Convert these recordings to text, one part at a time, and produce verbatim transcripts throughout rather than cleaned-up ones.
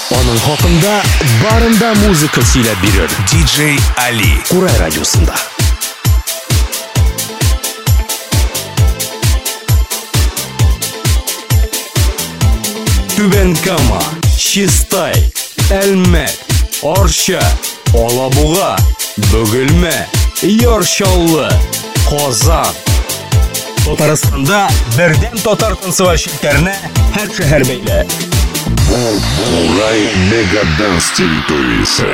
Аның хакында барында музыка сөйләп бирер. диджей Али. Курай радиосында. Түбән Кама, Чистай, Әлмәт, Арча, Алабуга, Бөгелмә, Ярчаллы, Казан. Татарстанда бердәм татар танцевальщикларына һәр шәһәр бәйле. Курай Мегаданс территориясы.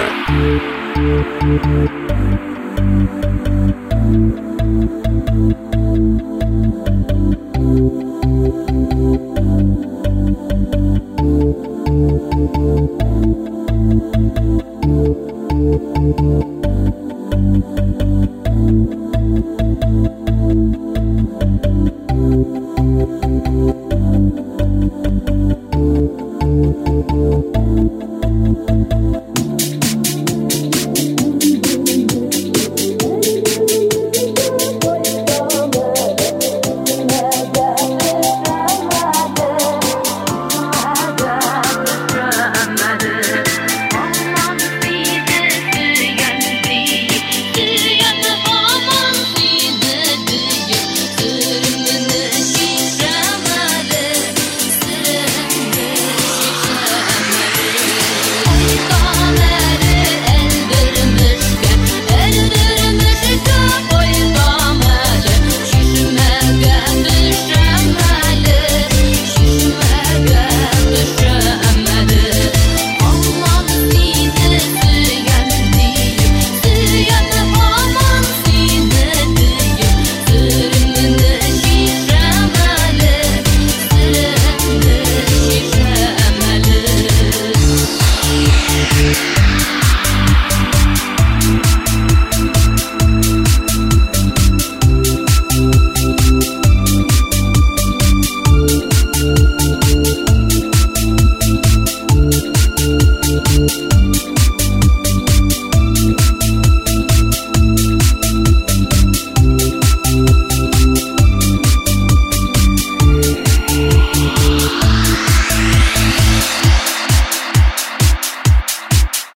We'll be right back.